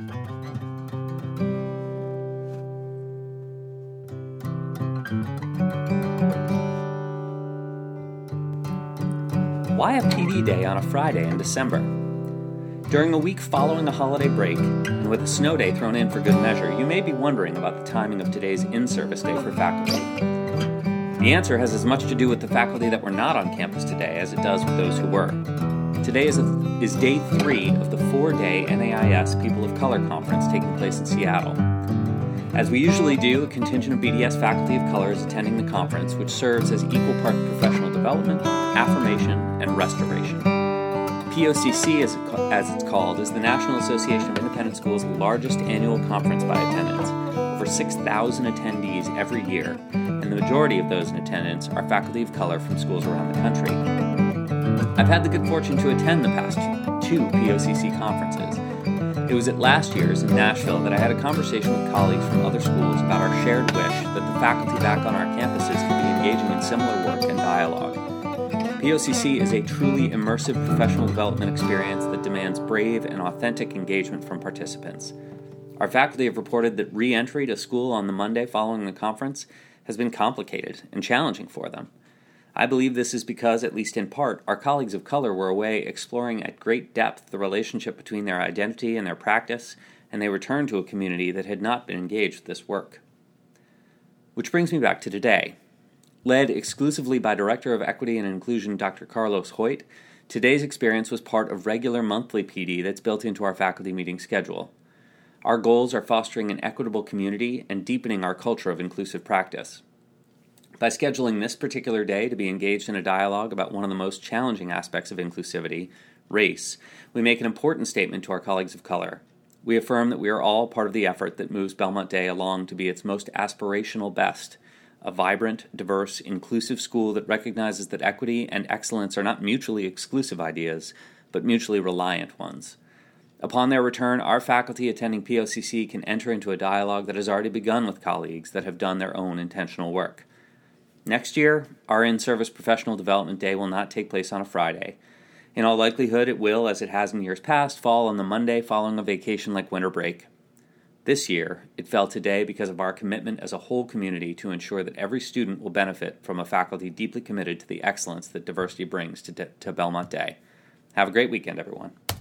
Why a PD day on a Friday in December? During the week following a holiday break, and with a snow day thrown in for good measure, you may be wondering about the timing of today's in-service day for faculty. The answer has as much to do with the faculty that were not on campus today as it does with those who were. Today is day 3 of the 4-day NAIS People of Color Conference taking place in Seattle. As we usually do, a contingent of BDS faculty of color is attending the conference, which serves as equal part professional development, affirmation, and restoration. POCC, as it's called, is the National Association of Independent Schools' largest annual conference by attendance, over 6,000 attendees every year, and the majority of those in attendance are faculty of color from schools around the country. I've had the good fortune to attend the past 2 POCC conferences. It was at last year's in Nashville that I had a conversation with colleagues from other schools about our shared wish that the faculty back on our campuses could be engaging in similar work and dialogue. POCC is a truly immersive professional development experience that demands brave and authentic engagement from participants. Our faculty have reported that re-entry to school on the Monday following the conference has been complicated and challenging for them. I believe this is because, at least in part, our colleagues of color were away exploring at great depth the relationship between their identity and their practice, and they returned to a community that had not been engaged with this work. Which brings me back to today. Led exclusively by Director of Equity and Inclusion Dr. Carlos Hoyt, today's experience was part of regular monthly PD that's built into our faculty meeting schedule. Our goals are fostering an equitable community and deepening our culture of inclusive practice. By scheduling this particular day to be engaged in a dialogue about one of the most challenging aspects of inclusivity, race, we make an important statement to our colleagues of color. We affirm that we are all part of the effort that moves Belmont Day along to be its most aspirational best, a vibrant, diverse, inclusive school that recognizes that equity and excellence are not mutually exclusive ideas, but mutually reliant ones. Upon their return, our faculty attending POCC can enter into a dialogue that has already begun with colleagues that have done their own intentional work. Next year, our in-service professional development day will not take place on a Friday. In all likelihood, it will, as it has in years past, fall on the Monday following a vacation like winter break. This year, it fell today because of our commitment as a whole community to ensure that every student will benefit from a faculty deeply committed to the excellence that diversity brings to Belmont Day. Have a great weekend, everyone.